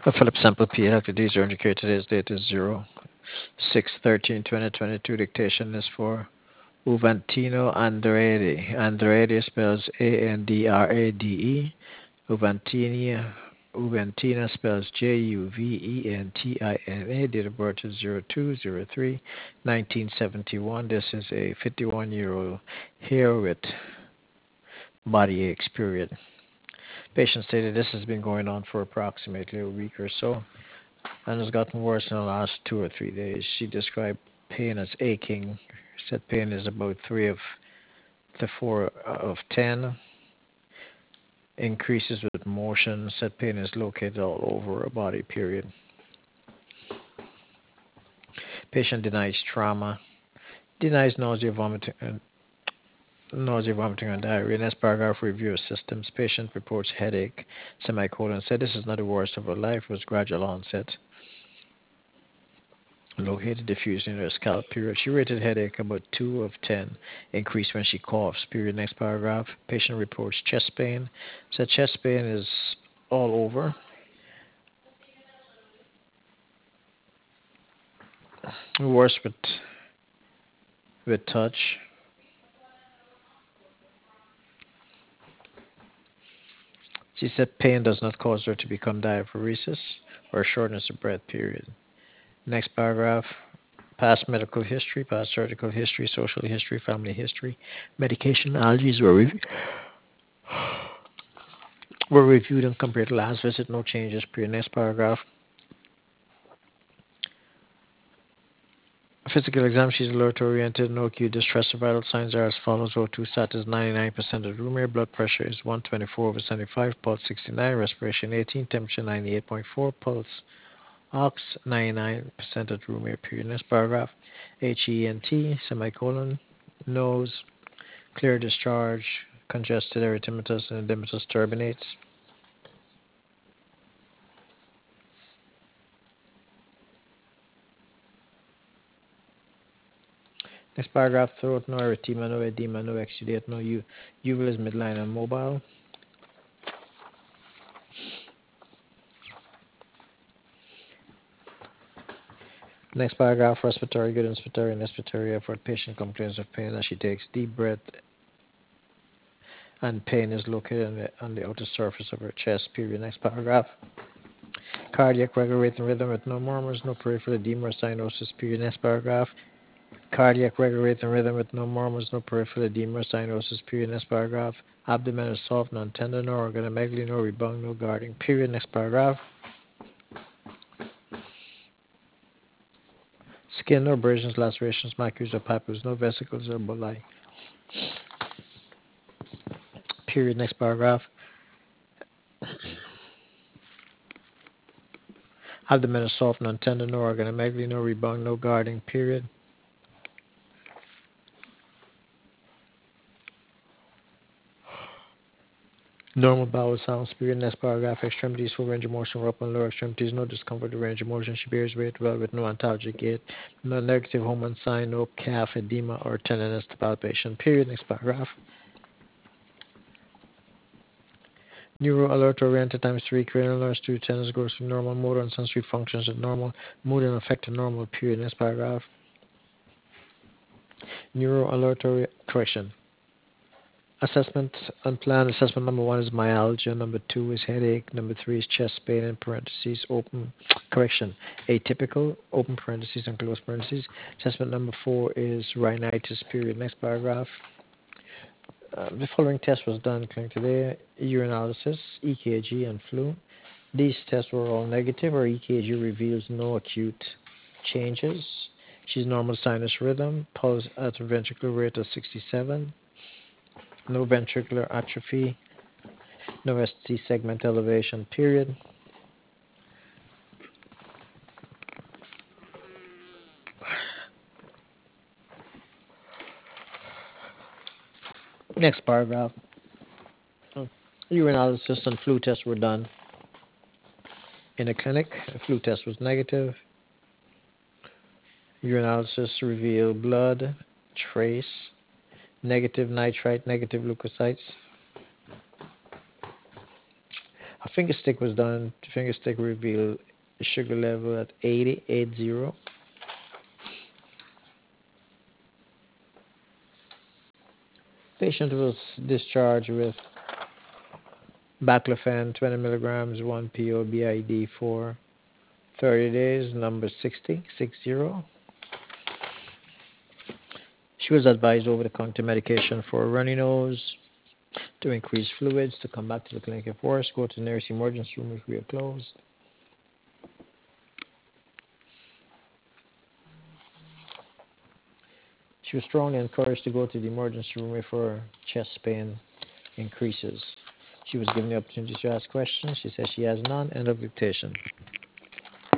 Philip Sample P. Dr. D's are indicated today's date is 06/13/2022. Dictation is for Uvantino Andrade. Andrade spells Andrade. Uvantina Uvantina spells Juventina. Date of birth is 02/03/1971. This is a 51-year-old here with body aches, period. Patient stated this has been going on for approximately a week or so and has gotten worse in the last 2 or 3 days. She described pain as aching. Said pain is about 3 of the 4 of 10. Increases with motion. Said pain is located all over her body, period. Patient denies trauma. Denies nausea, vomiting, and diarrhea. Next paragraph, review of systems. Patient reports headache, semicolon. Said this is not the worst of her life. It was gradual onset. Located diffusion in her scalp, period. She rated headache about 2 of 10. Increased when she coughs, period. Next paragraph. Patient reports chest pain. Said chest pain is all over. Worse with touch. She said pain does not cause her to become diaphoresis or shortness of breath, period. Next paragraph. Past medical history, past surgical history, social history, family history, medication, allergies were reviewed and compared to last visit. No changes. Period. Next paragraph. Physical exam. She's alert oriented. No acute distress. Her vital signs are as follows: O2 status 99% of room air. Blood pressure is 124/75. Pulse 69. Respiration 18. Temperature 98.4. Pulse ox 99% of room air. Period. Next paragraph. HENT semicolon. Nose clear discharge. Congested erythematous and edematous turbinates. Next paragraph, throat, no erythema, no edema, no exudate, no uvula is midline and mobile. Next paragraph, respiratory, good inspiratory and expiratory effort. Patient complains of pain as she takes deep breath and pain is located on the outer surface of her chest, period. Next paragraph, cardiac regular rate and rhythm with no murmurs, no peripheral edema or cyanosis, period. Next paragraph, cardiac regular rate and rhythm with no murmurs, no peripheral edema or cyanosis, period. Next paragraph, abdomen is soft, non-tender, no organomegaly, no rebound, no guarding, period. Next paragraph, skin, no abrasions, lacerations, macules, or papules, no vesicles or bulli. Period. Next paragraph. Abdomen is soft, non-tender, no organomegaly, no rebound, no guarding. Period. Normal bowel sounds. Period. Next paragraph. Extremities full range of motion, upper and lower extremities, no discomfort or range of motion. She bears weight well with no antalgic gait, no negative hormone sign, no calf edema or tenderness to palpation. Period. Next paragraph. Neuro alert oriented times 3, cranial nerves 2, tennis goes to normal, motor and sensory functions at normal, mood and affected normal. Period. Next paragraph. Neuro alert correction. Assessment and plan. Assessment number 1 is myalgia. Number 2 is headache. Number 3 is chest pain in parentheses, open, correction, atypical, open parentheses and close parentheses. Assessment number 4 is rhinitis, period. Next paragraph. The following test was done today: urinalysis, EKG, and flu. These tests were all negative. Her EKG reveals no acute changes. She's normal sinus rhythm, pulse at a ventricular rate of 67, no ventricular atrophy, no ST segment elevation, period. Next paragraph. Urinalysis and flu tests were done in a clinic. A flu test was negative. Urinalysis revealed blood, trace, negative nitrite, negative leukocytes. A finger stick was done. The finger stick revealed a sugar level at 80. Patient was discharged with baclofen 20 milligrams 1 PO BID for 30 days, number 60. She was advised over-the-counter medication for a runny nose, to increase fluids, to come back to the clinic if worse, go to the nearest emergency room if we are closed. She was strongly encouraged to go to the emergency room if her chest pain increases. She was given the opportunity to ask questions. She says she has none. End of dictation.